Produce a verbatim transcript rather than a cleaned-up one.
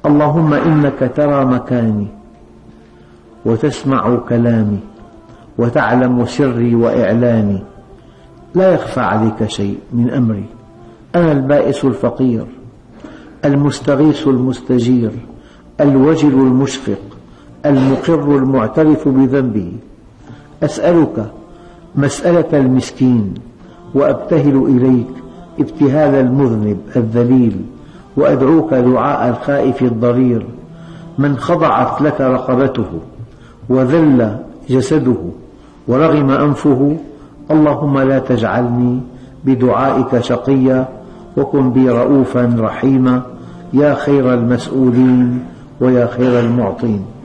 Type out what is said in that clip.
اللهم إنك ترى مكاني وتسمع كلامي وتعلم سري وإعلاني، لا يخفى عليك شيء من أمري. أنا البائس الفقير، المستغيث المستجير، الوجل المشفق، المقر المعترف بذنبه. أسألك مسألة المسكين، وأبتهل إليك ابتهال المذنب الذليل، وأدعوك دعاء الخائف الضرير من خضعت لك رقبته وذل جسده ورغم أنفه. اللهم لا تجعلني بدعائك شقيا، وكن بي رؤوفا رحيما، يا خير المسؤولين ويا خير المعطين.